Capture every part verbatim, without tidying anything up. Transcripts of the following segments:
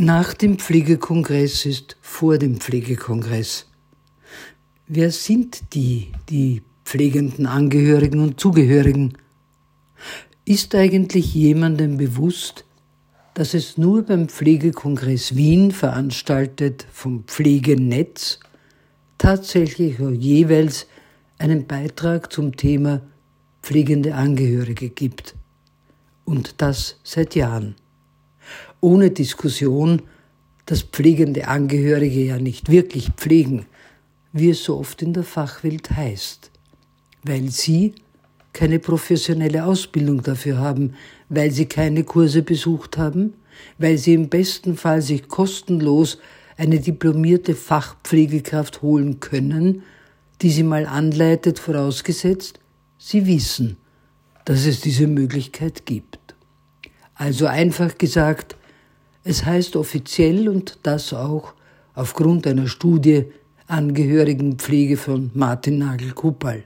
Nach dem Pflegekongress ist vor dem Pflegekongress. Wer sind die, die pflegenden Angehörigen und Zugehörigen? Ist eigentlich jemandem bewusst, dass es nur beim Pflegekongress Wien, veranstaltet vom Pflegenetz, tatsächlich jeweils einen Beitrag zum Thema pflegende Angehörige gibt? Und das seit Jahren. Ohne Diskussion, dass pflegende Angehörige ja nicht wirklich pflegen, wie es so oft in der Fachwelt heißt, weil sie keine professionelle Ausbildung dafür haben, weil sie keine Kurse besucht haben, weil sie im besten Fall sich kostenlos eine diplomierte Fachpflegekraft holen können, die sie mal anleitet, vorausgesetzt, sie wissen, dass es diese Möglichkeit gibt. Also einfach gesagt, es heißt offiziell und das auch aufgrund einer Studie Angehörigenpflege von Martin Nagel-Kupal.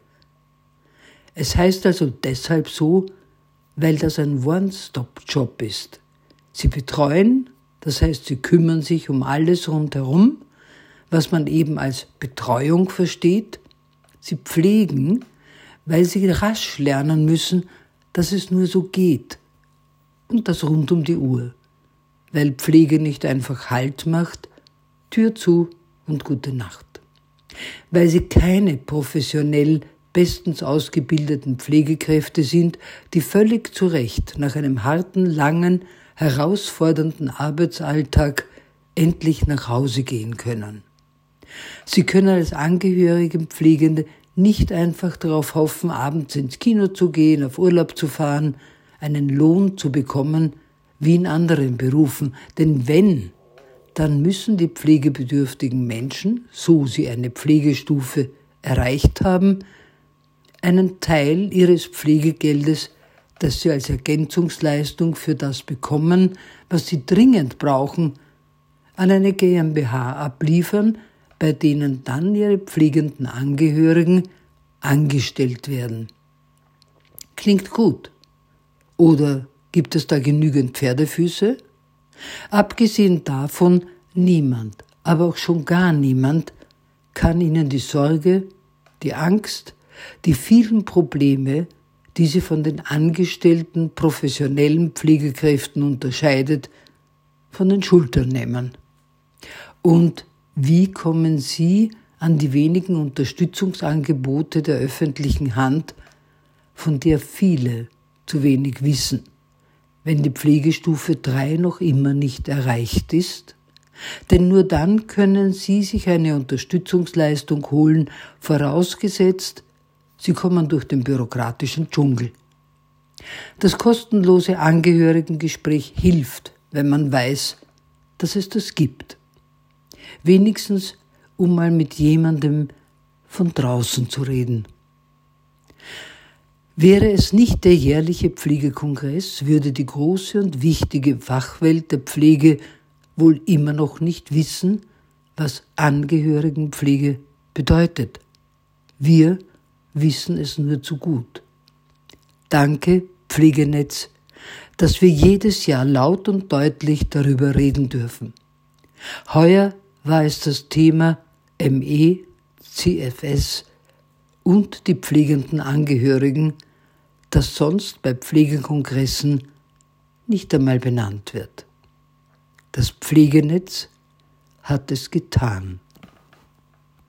Es heißt also deshalb so, weil das ein One-Stop-Job ist. Sie betreuen, das heißt, sie kümmern sich um alles rundherum, was man eben als Betreuung versteht. Sie pflegen, weil sie rasch lernen müssen, dass es nur so geht. Und das rund um die Uhr. Weil Pflege nicht einfach Halt macht, Tür zu und gute Nacht. Weil sie keine professionell bestens ausgebildeten Pflegekräfte sind, die völlig zu Recht nach einem harten, langen, herausfordernden Arbeitsalltag endlich nach Hause gehen können. Sie können als Angehörigenpflegende nicht einfach darauf hoffen, abends ins Kino zu gehen, auf Urlaub zu fahren, einen Lohn zu bekommen, wie in anderen Berufen. Denn wenn, dann müssen die pflegebedürftigen Menschen, so sie eine Pflegestufe erreicht haben, einen Teil ihres Pflegegeldes, das sie als Ergänzungsleistung für das bekommen, was sie dringend brauchen, an eine GmbH abliefern, bei denen dann ihre pflegenden Angehörigen angestellt werden. Klingt gut. Oder gibt es da genügend Pferdefüße? Abgesehen davon, niemand, aber auch schon gar niemand, kann Ihnen die Sorge, die Angst, die vielen Probleme, die sie von den angestellten professionellen Pflegekräften unterscheidet, von den Schultern nehmen. Und wie kommen Sie an die wenigen Unterstützungsangebote der öffentlichen Hand, von der viele zu wenig wissen, wenn die Pflegestufe drei noch immer nicht erreicht ist? Denn nur dann können Sie sich eine Unterstützungsleistung holen, vorausgesetzt, Sie kommen durch den bürokratischen Dschungel. Das kostenlose Angehörigengespräch hilft, wenn man weiß, dass es das gibt. Wenigstens, um mal mit jemandem von draußen zu reden. Wäre es nicht der jährliche Pflegekongress, würde die große und wichtige Fachwelt der Pflege wohl immer noch nicht wissen, was Angehörigenpflege bedeutet. Wir wissen es nur zu gut. Danke, Pflegenetz, dass wir jedes Jahr laut und deutlich darüber reden dürfen. Heuer war es das Thema M E, C F S und die pflegenden Angehörigen, das sonst bei Pflegekongressen nicht einmal benannt wird. Das Pflegenetz hat es getan.